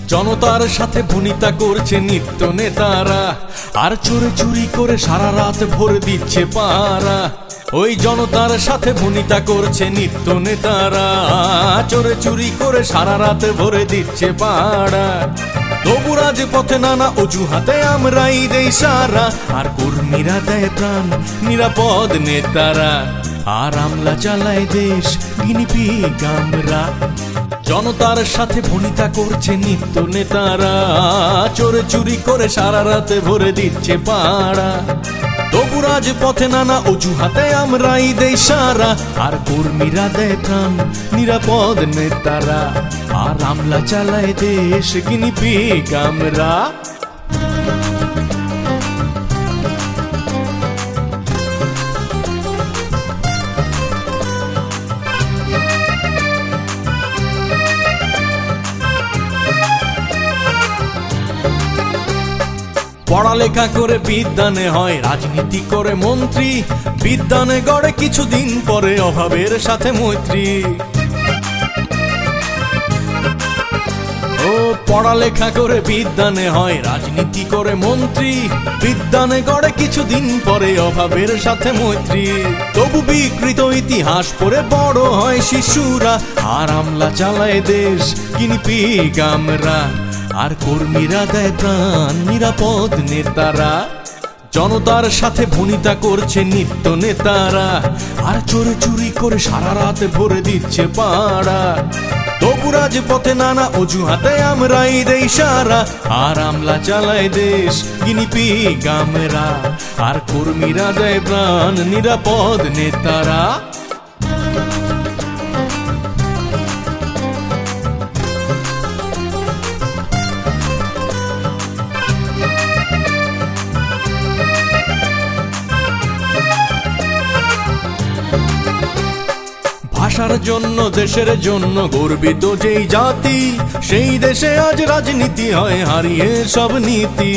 জনতার সাথে ভনিতা করছে নিত্য নেতারা, আর চোরে চুরি করে সারা রাত ভরে দিচ্ছে পাড়া। ওই জনতার সাথে ভনিতা করছে নিত্য নেতারা, চোরে চুরি করে সারা রাত ভরে দিচ্ছে পাড়া। তবু রাজপথে নানা অজুহাতে আমরাই দেই সারা, আর কর্মীরা দেয় প্রাণ নিরাপদ নেতারা। আর আমলা চালায় দেশ গিনিপিগ আমরা। জনতার সাথে ভনিতা করছে নিত্য নেতারা, চোরে চুরি করে সারা রাতে ভরে দিচ্ছে পাড়া। তবু রাজপথে নানা অজুহাতে আমরাই দেই সারা, আর কর্মীরা দেয় প্রাণ নিরাপদ নেতারা। আর আমলা চালায় দেশ গিনিপিগ আমরা। পড়ালেখা করে বিদ্যানে হয় রাজনীতি করে মন্ত্রী, বিদ্যানে গড়ে কিছুদিন পরে অভাবের সাথে মৈত্রী। ও পড়ালেখা করে বিদ্যানে হয় রাজনীতি করে মন্ত্রী, বিদ্যানে গড়ে কিছুদিন পরে অভাবের সাথে মৈত্রী। তবু বিকৃত ইতিহাস পড়ে বড় হয় শিশুরা, আর আমলা চালায় দেশ গিনিপিগ আমরা। আর কর্মীরা দেয় প্রাণ নিরাপদ নেতারা। জনতার সাথে ভনিতা করছে নিত্য নেতারা, আর চোরে চুরি করে সারা রাত ভরে দিচ্ছে পাড়া। তবু রাজপথে নানা অজুহাতে আমরাই দেই সারা, আর আমলা চালায় দেশ গিনিপিগ আমরা। আর কর্মীরা দেয় প্রাণ নিরাপদ নেতারা। ভাষার জন্য দেশের জন্য গর্বিত যেই জাতি, সেই দেশে আজ রাজনীতি হয় হারিয়ে সব নীতি।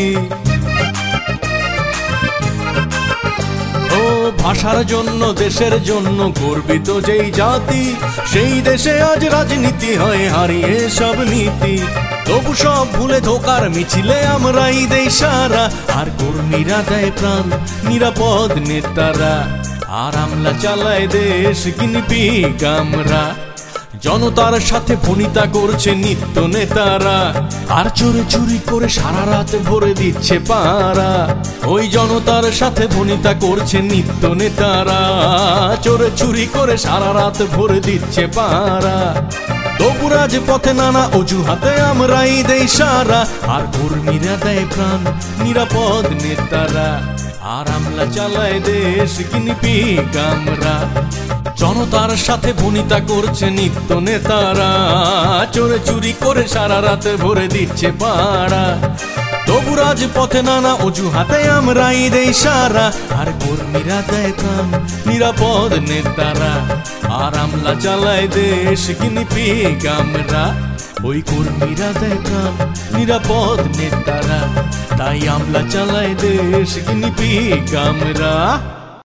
ও ভাষার জন্য দেশের জন্য গর্বিত যেই জাতি, সেই দেশে আজ রাজনীতি হয় হারিয়ে সব নীতি। তবু সব ভুলে ধোকার মিছিলে আমরাই দেই সারা, আর কর্মীরা দেয় প্রাণ নিরাপদ নেতারা। আর আমলা চালায় দেশ গিনিপিগ আমরা। জনতার সাথে ভনিতা করছে নিত্য নেতারা, আর চোরে চুরি করে সারা রাত ভরে দিচ্ছে পাড়া। ওই জনতার সাথে ভনিতা করছে নিত্য নেতারা, চোরে চুরি করে সারা রাত ভরে দিচ্ছে পাড়া। তবু রাজপথে নানা অজুহাতে আমরাই দেই সারা, আর কর্মীরা দেয় প্রাণ নিরাপদ নেতারা। আর আমলা চালায় দেশ গিনিপিগ আমরা। জনতার সাথে ভনিতা করছে নিত্য নেতারা, চোরে চুরি করে সারা রাতে ভরে দিচ্ছে পাড়া। তবু রাজপথে নানা অজুহাতে আমরাই দেই সারা, আর কর্মীরা দেয় প্রাণ নিরাপদ নেতারা। আর আমলা চালায় দেশ গিনিপিগ আমরা। ওই কর্মীরা দেয় প্রাণ নিরাপদ নেতারা, তাই আমলা চালায় দেশ গিনিপিগ আমরা।